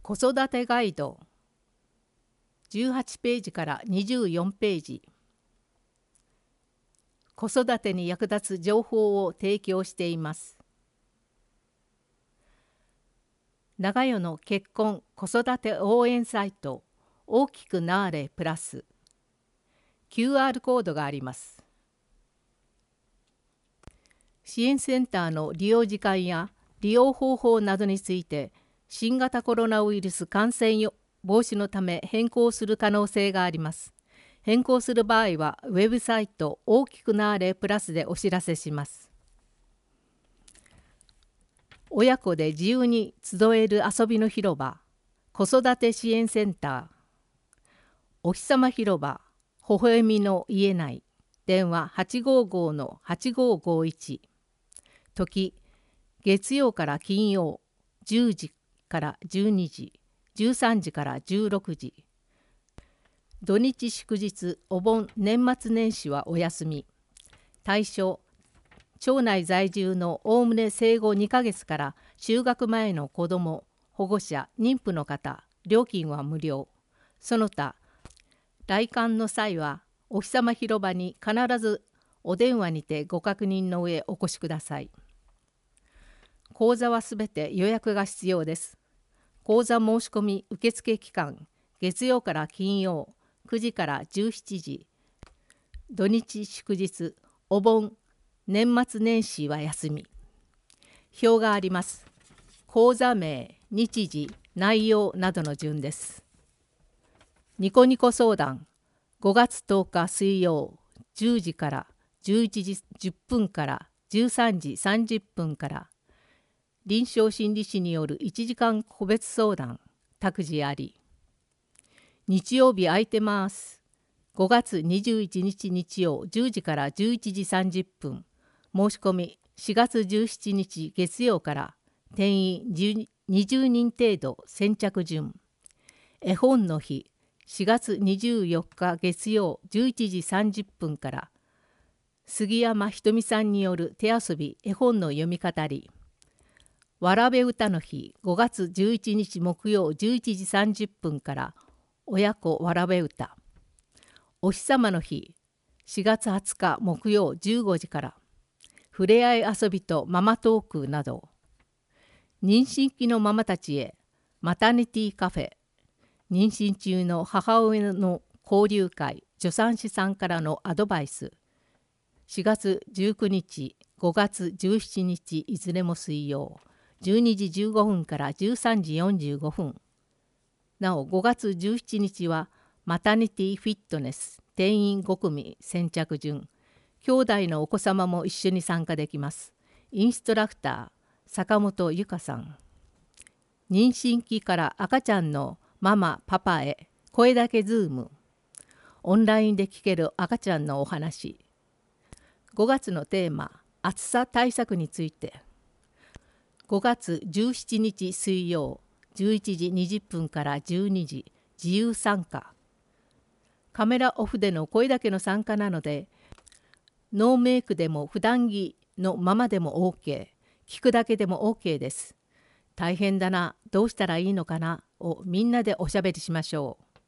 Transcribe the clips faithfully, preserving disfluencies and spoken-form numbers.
子育てガイドじゅうはちページからにじゅうよんページ。子育てに役立つ情報を提供しています。長代の結婚・子育て応援サイト大きくなーれプラス キューアール コードがあります。支援センターの利用時間や利用方法などについて新型コロナウイルス感染防止のため変更する可能性があります。変更する場合はウェブサイト大きくなーれプラスでお知らせします。親子で自由に集える遊びの広場子育て支援センターお日様広場微笑みの家内電話 はちごーごー はちごーごーいち 時月曜から金曜じゅうじからじゅうにじじゅうさんじからじゅうろくじ土日祝日お盆年末年始はお休み対象町内在住のおおむね生後にかげつから就学前の子ども保護者妊婦の方料金は無料その他来館の際はお日様広場に必ずお電話にてご確認の上お越しください。講座はすべて予約が必要です。講座申し込み受付期間月曜から金曜くじからじゅうしちじ土日祝日お盆年末年始は休み表があります。講座名日時内容などの順です。ニコニコ相談ごがつとおか水曜じゅうじからじゅういちじじゅっぷんからじゅうさんじさんじゅっぷんから臨床心理士によるいちじかん個別相談託児あり日曜日空いてますごがつにじゅういちにち日曜じゅうじからじゅういちじさんじゅっぷん申し込みしがつじゅうしちにち月曜から定員にじゅうにん程度先着順絵本の日しがつにじゅうよっか月曜じゅういちじさんじゅっぷんから杉山ひとみさんによる手遊び絵本の読み語りわらべ歌の日ごがつじゅういちにち木曜じゅういちじさんじゅっぷんから親子わらべ歌お日様の日しがつはつか木曜じゅうごじからふれあい遊びとママトークなど妊娠期のママたちへマタニティカフェ妊娠中の母親の交流会助産師さんからのアドバイスしがつじゅうくにちごがつじゅうしちにちいずれも水曜じゅうにじじゅうごふんからじゅうさんじよんじゅうごふんなおごがつじゅうしちにちはマタニティフィットネス定員ごくみ先着順兄弟のお子様も一緒に参加できますインストラクター坂本由香さん妊娠期から赤ちゃんのママパパへ声だけズームオンラインで聞ける赤ちゃんのお話ごがつのテーマ暑さ対策についてごがつじゅうしちにち水曜じゅういちじにじゅっぷんからじゅうにじ自由参加カメラオフでの声だけの参加なのでノーメイクでも普段着のままでも OK 聞くだけでも OK です大変だなどうしたらいいのかなをみんなでおしゃべりしましょう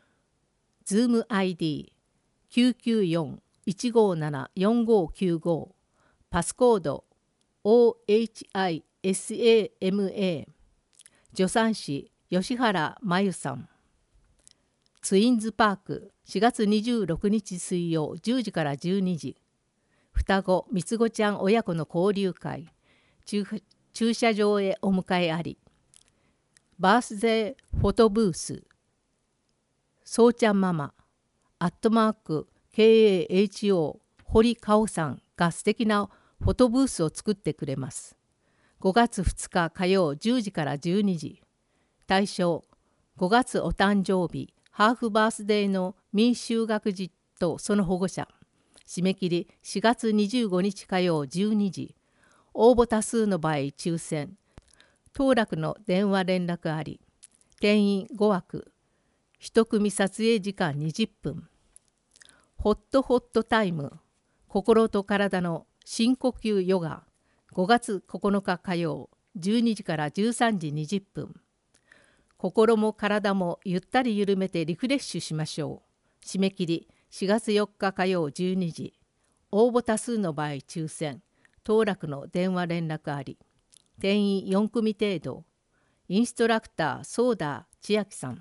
Zoom アイディー きゅうきゅうよん いちごなな よんごきゅうご パスコード オーエイチアイエスエーエムエー 助産師吉原真由さんツインズパークしがつにじゅうろくにち水曜じゅうじからじゅうにじ双子三つ子ちゃん親子の交流会駐車場へお迎えありバースデーフォトブースそうちゃんママアットマーク ケーエーエイチオー 堀香織さんが素敵なフォトブースを作ってくれますごがつふつか火曜じゅうじからじゅうにじ対象ごがつお誕生日ハーフバースデーの未就学児とその保護者締め切りしがつにじゅうごにち火曜じゅうにじ応募多数の場合抽選当落の電話連絡あり定員ごわく一組撮影時間にじゅっぷんホットホットタイム心と体の深呼吸ヨガごがつここのか火曜じゅうにじからじゅうさんじにじゅっぷん心も体もゆったり緩めてリフレッシュしましょう。締め切りしがつよっか火曜じゅうにじ。応募多数の場合抽選。当落の電話連絡あり。定員よん組程度。インストラクターソーダ千秋さん。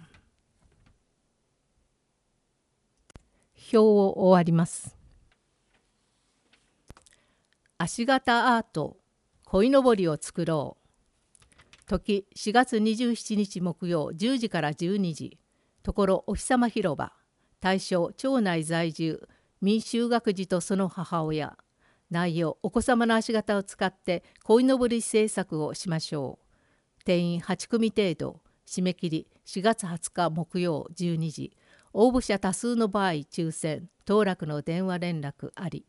表を終わります。足型アート鯉のぼりを作ろう。時しがつにじゅうしちにち木曜じゅうじからじゅうにじ。ところお日様広場。対象町内在住未就学児とその母親。内容お子様の足型を使って鯉のぼり制作をしましょう。定員はち組程度。締め切りしがつはつか木曜じゅうにじ。応募者多数の場合抽選。当落の電話連絡あり。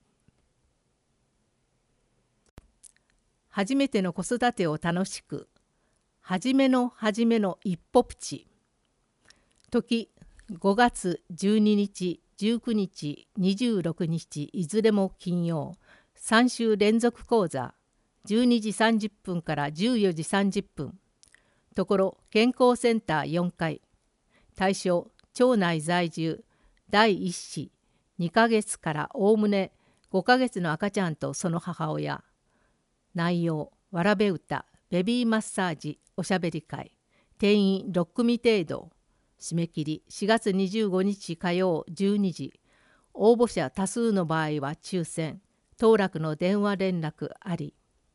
初めての子育てを楽しく。はじめのはじめの一歩プチ。時ごがつじゅうににちじゅうくにちにじゅうろくにちいずれも金曜。さん週連続講座じゅうにじさんじゅっぷんからじゅうよじさんじゅっぷん。ところ健康センターよんかい。対象町内在住だいいっ子にかげつからおおむねごかげつの赤ちゃんとその母親。内容わらべ歌ベビーマッサージおしゃべり会。定員ろっ組程度。締め切りしがつにじゅうごにち火曜じゅうにじ。応募者多数の場合は抽選。当落の電話連絡あり。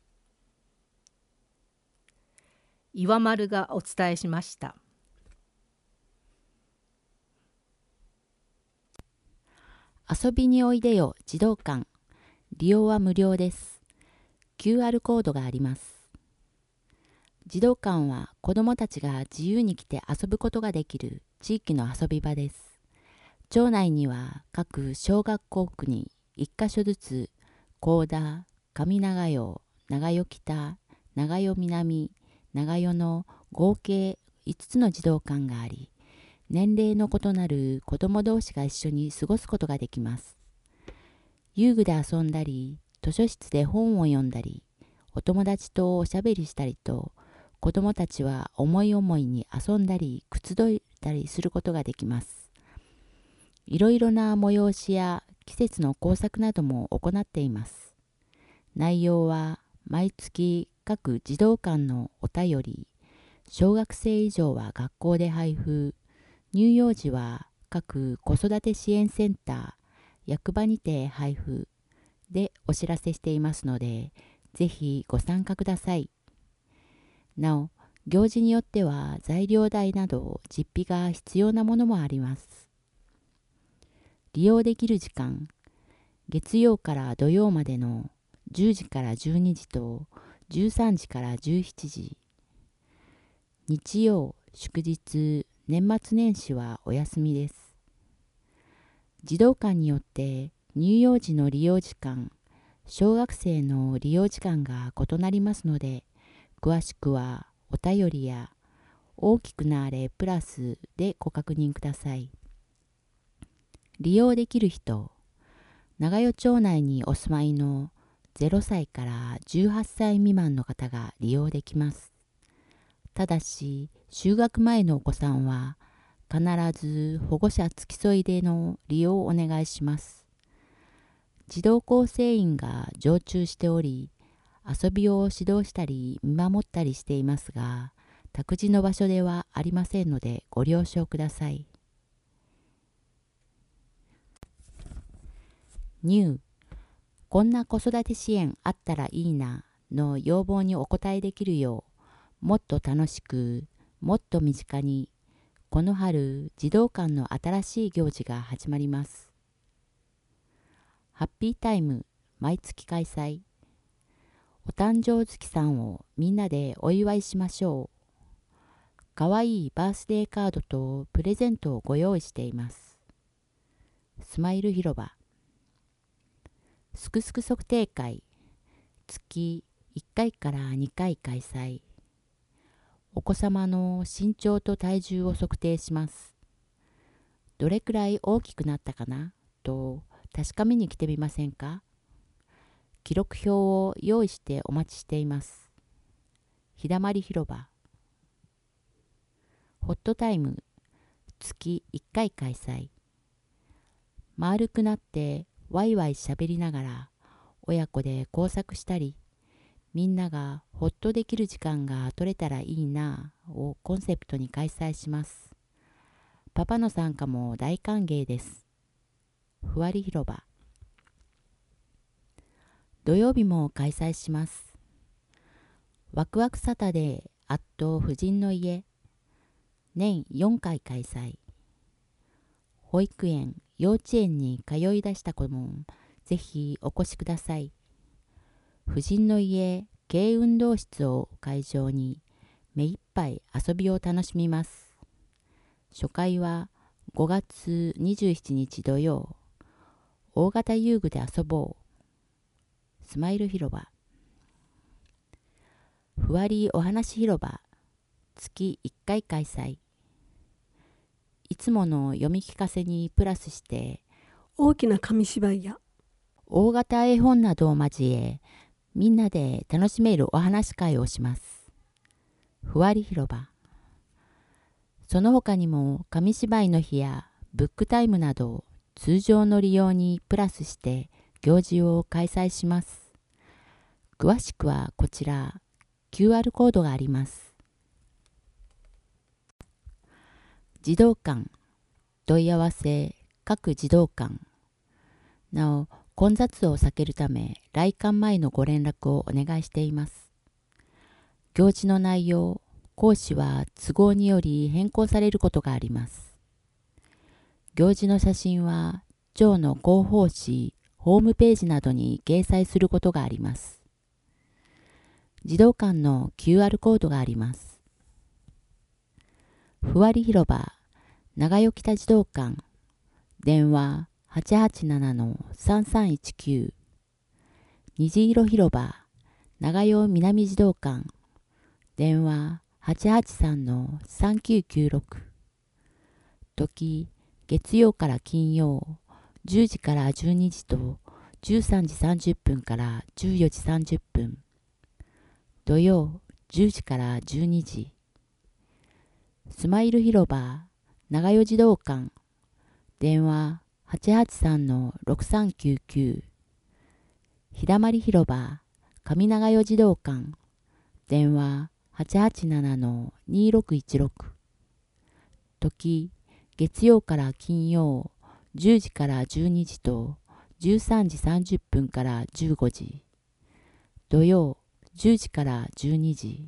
岩丸がお伝えしました。 遊びにおいでよ児童館。利用は無料です。キューアール コードがあります。児童館は子どもたちが自由に来て遊ぶことができる地域の遊び場です。町内には各小学校区にいっかしょずつ高田、上長代、長代北、長代南、長代の合計いつつの児童館があり、年齢の異なる子ども同士が一緒に過ごすことができます。遊具で遊んだり、図書室で本を読んだり、お友達とおしゃべりしたりと、子どもたちは思い思いに遊んだりくつろいだりすることができます。いろいろな催しや季節の工作なども行っています。内容は毎月各児童館のお便り、小学生以上は学校で配布、乳幼児は各子育て支援センター、役場にて配布でお知らせしていますので、ぜひご参加ください。なお、行事によっては材料代など実費が必要なものもあります。利用できる時間、月曜から土曜までのじゅうじからじゅうにじとじゅうさんじからじゅうしちじ。日曜、祝日、年末年始はお休みです。児童館によって乳幼児の利用時間、小学生の利用時間が異なりますので、詳しくはお便りや大きくなれプラスでご確認ください。利用できる人、長代町内にお住まいのゼロさいからじゅうはっさい未満の方が利用できます。ただし、就学前のお子さんは必ず保護者付き添いでの利用をお願いします。児童構成員が常駐しており、遊びを指導したり見守ったりしていますが、託児の場所ではありませんのでご了承ください。ニュー、こんな子育て支援あったらいいなの要望にお応えできるよう、もっと楽しく、もっと身近に、この春、児童館の新しい行事が始まります。ハッピータイム、毎月開催。お誕生月さんをみんなでお祝いしましょう。かわいいバースデーカードとプレゼントをご用意しています。スマイル広場。すくすく測定会、月いっかいからにかい開催。お子様の身長と体重を測定します。どれくらい大きくなったかなと確かめに来てみませんか？記録表を用意してお待ちしています。ひだまり広場。 ホットタイム月いっかい開催。丸くなってワイワイしゃべりながら親子で工作したり、みんながほっとできる時間が取れたらいいなぁをコンセプトに開催します。パパの参加も大歓迎です。ふわり広場。土曜日も開催します。ワクワクサタデーアット婦人の家。年よんかい開催。保育園、幼稚園に通い出した子もぜひお越しください。婦人の家軽運動室を会場に目いっぱい遊びを楽しみます。初回はごがつにじゅうしちにち土曜、大型遊具で遊ぼう。スマイル広場。ふわりお話広場、月いっかい開催。いつもの読み聞かせにプラスして、 大きな紙芝居や大型絵本などを交え、みんなで楽しめるお話会をします。ふわり広場。その他にも紙芝居の日やブックタイムなど通常の利用にプラスして行事を開催します。詳しくはこちら キューアール コードがあります。児童館問い合わせ各児童館。なお混雑を避けるため来館前のご連絡をお願いしています。行事の内容、講師は都合により変更されることがあります。行事の写真は町の広報誌、ホームページなどに掲載することがあります。児童館の キューアール コードがあります。ふわり広場、長与北児童館、電話はちはちななのさんさんいちきゅう。虹色広場、長与南児童館、電話はちはちさんのさんきゅうきゅうろく。時、月曜から金曜、じゅうじからじゅうにじとじゅうさんじさんじゅっぷんからじゅうよじさんじゅっぷん。土曜、じゅうじからじゅうにじ。スマイル広場、長与児童館、電話はちはちさんのろくさんきゅうきゅう。ひだまり広場、上長与児童館、電話はちはちななのにろくいちろく。時、月曜から金曜、じゅうじからじゅうにじとじゅうさんじさんじゅっぷんからじゅうごじ。土曜、じゅうじからじゅうにじ。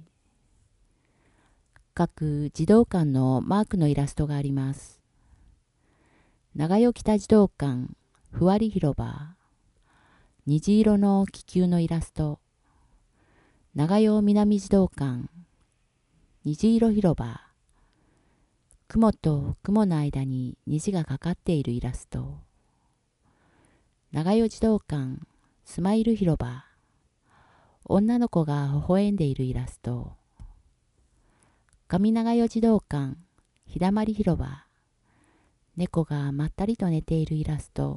各児童館のマークのイラストがあります。長与北児童館、ふわり広場。虹色の気球のイラスト。長与南児童館、虹色広場。雲と雲の間に虹がかかっているイラスト。長与児童館、スマイル広場。女の子が微笑んでいるイラスト。上長与児童館、ひだまり広場。猫がまったりと寝ているイラスト。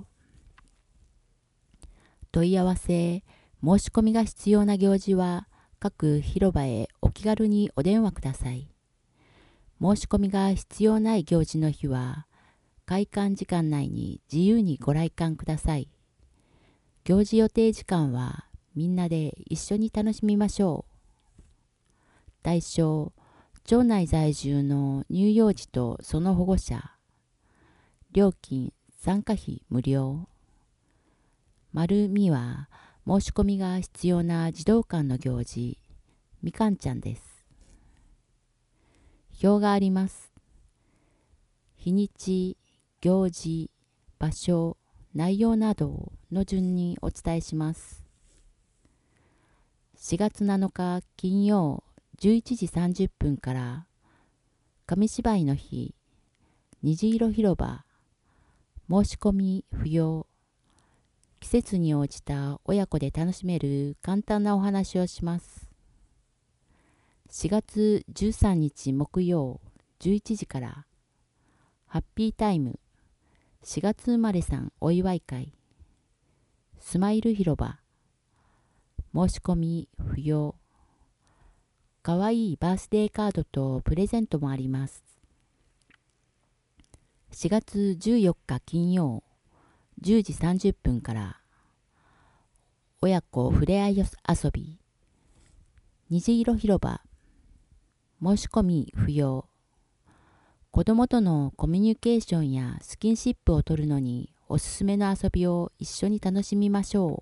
問い合わせ、申し込みが必要な行事は各広場へお気軽にお電話ください。申し込みが必要ない行事の日は開館時間内に自由にご来館ください。行事予定時間はみんなで一緒に楽しみましょう。対象、町内在住の乳幼児とその保護者。料金、参加費無料。丸みは申し込みが必要な児童館の行事、みかんちゃんです。表があります。日にち、行事、場所、内容などの順にお伝えします。しがつなのか金曜じゅういちじさんじゅっぷんから紙芝居の日、虹色広場。申し込み不要。季節に応じた親子で楽しめる簡単なお話をします。しがつじゅうさんにち木曜じゅういちじからハッピータイムしがつ生まれさんお祝い会。スマイル広場。申し込み不要。かわいいバースデーカードとプレゼントもあります。 しがつじゅうよっか金曜じゅうじさんじゅっぷんから親子ふれあい遊び虹色広場申し込み不要。子どもとのコミュニケーションやスキンシップをとるのにおすすめの遊びを一緒に楽しみましょ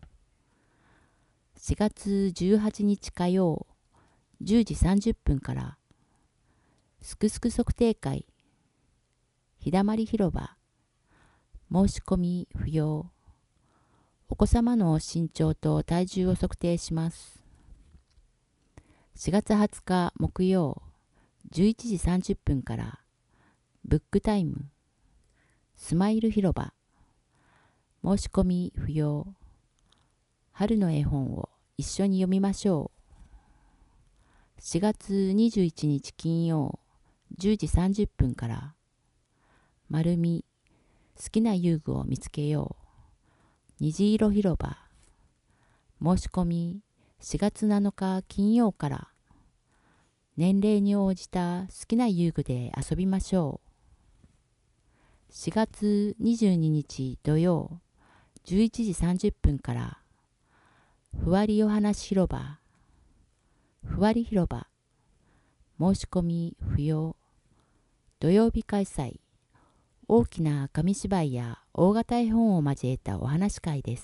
う。しがつじゅうはちにち火曜じゅうじさんじゅっぷんからすくすく測定会日だまり広場申し込み不要。お子様の身長と体重を測定します。しがつはつか木曜じゅういちじさんじゅっぷんからブックタイムスマイル広場申し込み不要。春の絵本を一緒に読みましょう。しがつにじゅういちにち金曜じゅうじさんじゅっぷんから丸み好きな遊具を見つけよう虹色広場申し込みしがつなのか金曜から。年齢に応じた好きな遊具で遊びましょう。しがつにじゅうににち土曜じゅういちじさんじゅっぷんからふわりお話広場ふわり広場申し込み不要。土曜日開催。大きな紙芝居や大型絵本を交えたお話会です。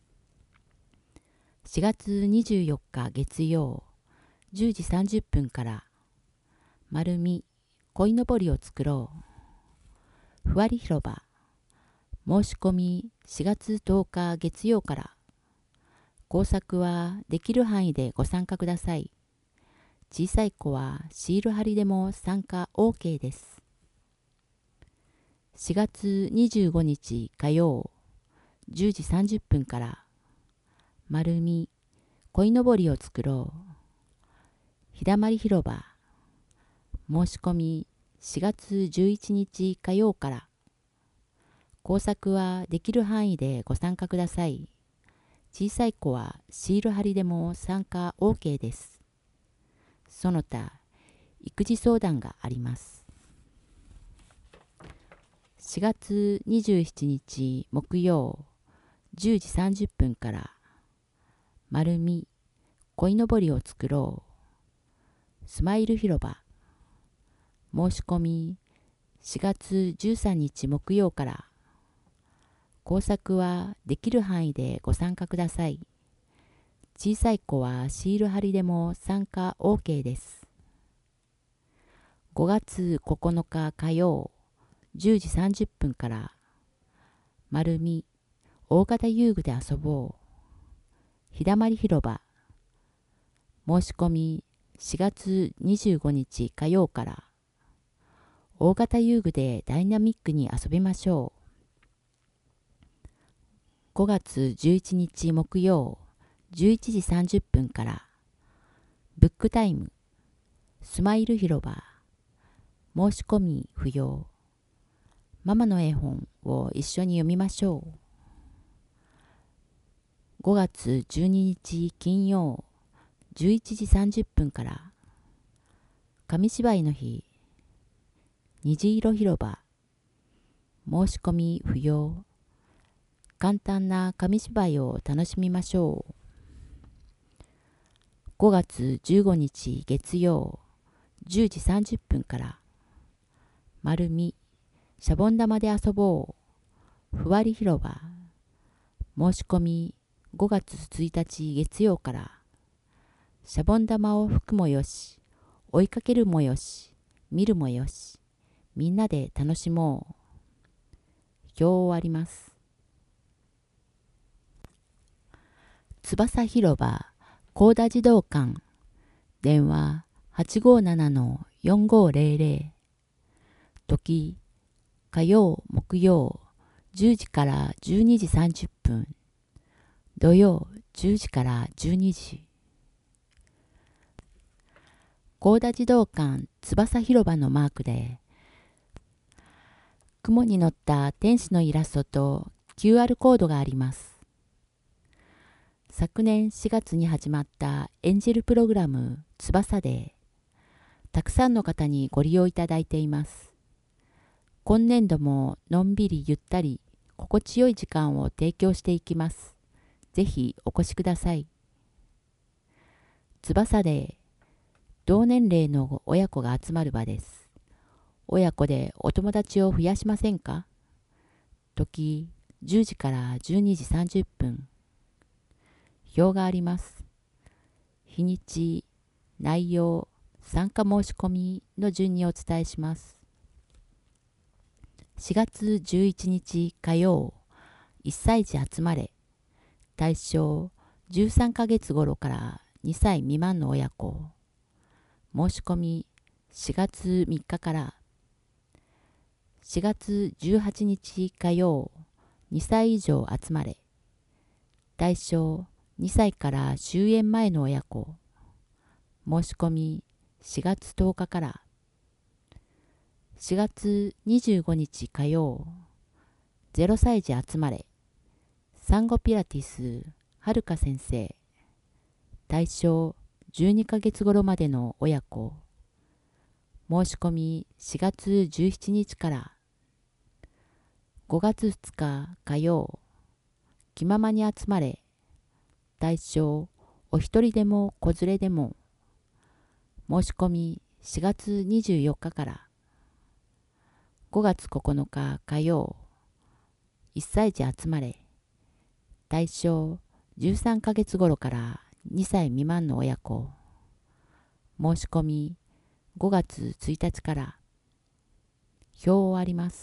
しがつにじゅうよっか月曜じゅうじさんじゅっぷんから丸み鯉のぼりを作ろうふわり広場申し込みしがつとおか月曜から。工作はできる範囲でご参加ください。小さい子はシール貼りでも参加 オーケー です。しがつにじゅうごにち火曜じゅうじさんじゅっぷんから丸み鯉のぼりを作ろう日だまり広場申し込みしがつじゅういちにち火曜から。工作はできる範囲でご参加ください。小さい子はシール貼りでも参加 オーケー です。その他育児相談があります。しがつにじゅうしちにち木曜じゅうじさんじゅっぷんから丸み鯉のぼりを作ろうスマイル広場申し込みしがつじゅうさんにち木曜から。工作はできる範囲でご参加ください。小さい子はシール貼りでも参加 オーケー です。ごがつここのか火曜じゅうじさんじゅっぷんから丸み大型遊具で遊ぼう日だまり広場申し込みしがつにじゅうごにち火曜から。大型遊具でダイナミックに遊びましょう。ごがつじゅういちにち木曜じゅういちじさんじゅっぷんからブックタイムスマイル広場申し込み不要。ママの絵本を一緒に読みましょう。ごがつじゅうににち金曜じゅういちじさんじゅっぷんから紙芝居の日虹色広場申し込み不要。簡単な紙芝居を楽しみましょう。ごがつじゅうごにち月曜じゅうじさんじゅっぷんから丸みシャボン玉で遊ぼうふわり広場申し込みごがつついたち月曜から。シャボン玉を吹くもよし追いかけるもよし見るもよしみんなで楽しもう。表を終わります。翼広場高田児童館電話 はちごーななのよんごーぜろぜろ 時火曜木曜じゅうじからじゅうにじさんじゅっぷん土曜じゅうじからじゅうにじ。高田児童館翼広場のマークで雲に乗った天使のイラストと キューアール コードがあります。昨年しがつに始まったエンジェルプログラム翼でたくさんの方にご利用いただいています。 今年度ものんびりゆったり心地よい時間を提供していきます。ぜひお越しください。翼で同年齢の親子が集まる場です。親子でお友達を増やしませんか？時じゅうじからじゅうにじさんじゅっぷん。表があります。日にち、内容、参加申し込みの順にお伝えします。しがつじゅういちにち火曜、いっさい児集まれ。対象じゅうさんかげつ頃からにさい未満の親子。申し込みしがつみっかから。しがつじゅうはちにち火曜、にさい以上集まれ。対象にさいから終園前の親子。申し込みしがつとおかから。しがつにじゅうごにち火曜、ゼロさい児集まれ。産後ピラティスはるか先生。対象じゅうにかげつ頃までの親子。申し込みしがつじゅうしちにちから。ごがつふつか火曜、気ままに集まれ。対象お一人でも子連れでも。申し込みしがつにじゅうよっかから。ごがつここのか火曜、いっさい児集まれ。対象じゅうさんかげつ頃からにさい未満の親子。申し込みごがつついたちから。表をあります。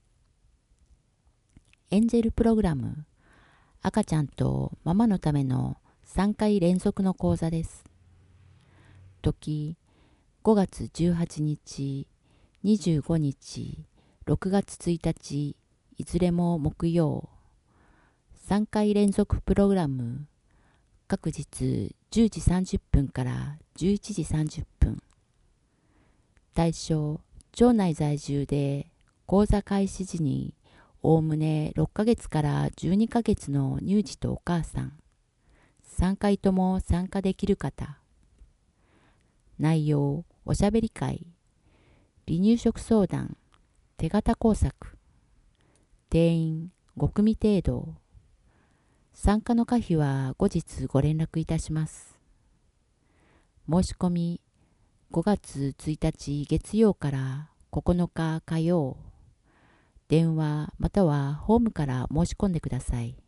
エンジェルプログラム、赤ちゃんとママのためのさんかい連続の講座です。時ごがつじゅうはちにち、にじゅうごにち、ろくがつついたち、いずれも木曜。さんかい連続プログラム、各日じゅうじさんじゅっぷんからじゅういちじさんじゅっぷん。対象、町内在住で講座開始時におおむねろっかげつからじゅうにかげつの乳児とお母さん。さんかいとも参加できる方。内容、おしゃべり会。離乳食相談、手形工作。定員ごくみ程度。参加の可否は後日ご連絡いたします。申し込みごがつついたち月曜からここのか火曜。電話またはホームから申し込んでください。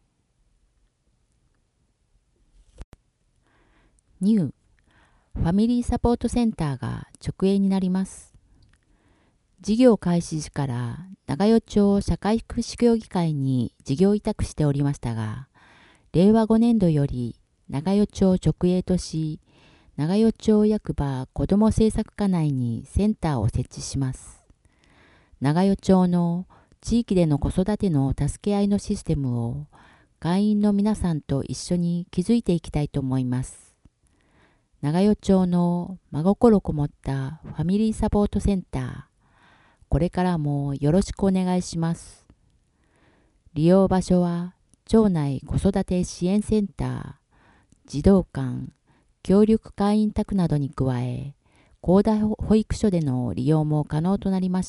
ニューファミリーサポートセンターが直営になります。事業開始時から長与町社会福祉協議会に事業委託しておりましたが、れいわごねんどより長与町直営とし、長与町役場子ども政策課内にセンターを設置します。長与町の地域での子育ての助け合いのシステムを会員の皆さんと一緒に築いていきたいと思います。長与町の真心こもったファミリーサポートセンター、これからもよろしくお願いします。利用場所は町内子育て支援センター、児童館、協力会員宅などに加え、公大保育所での利用も可能となりました。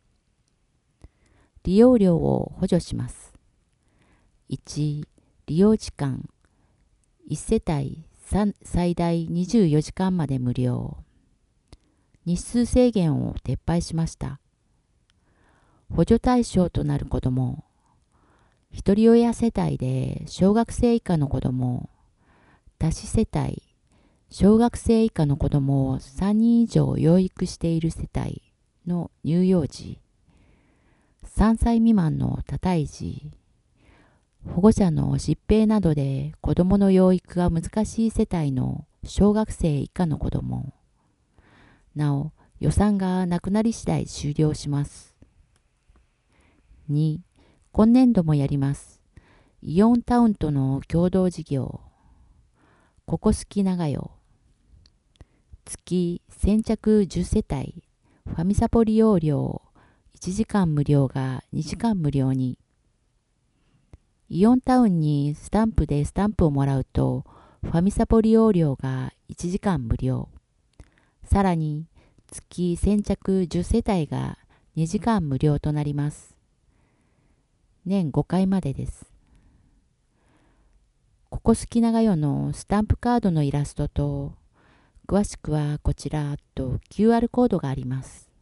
利用料を補助します。いち、利用時間、いちせたい最大にじゅうよじかんまで無料。日数制限を撤廃しました。補助対象となる子ども、ひとり親世帯で小学生以下の子ども、多子世帯、小学生以下の子どもをさんにん以上養育している世帯の乳幼児、さんさい未満の多胎児、保護者の疾病などで子どもの養育が難しい世帯の小学生以下の子ども。なお、予算がなくなり次第終了します。に、今年度もやります。イオンタウンとの共同事業。ここすき長代。月先着じゅっせたい、ファミサポ利用料いちじかん無料がにじかん無料に。イオンタウンにスタンプでスタンプをもらうと、ファミサポ利用料がいちじかん無料。さらに、月先着じゅっせたいがにじかん無料となります。年ごかいまでです。ここすきながよのスタンプカードのイラストと、詳しくはこちらと キューアール コードがあります。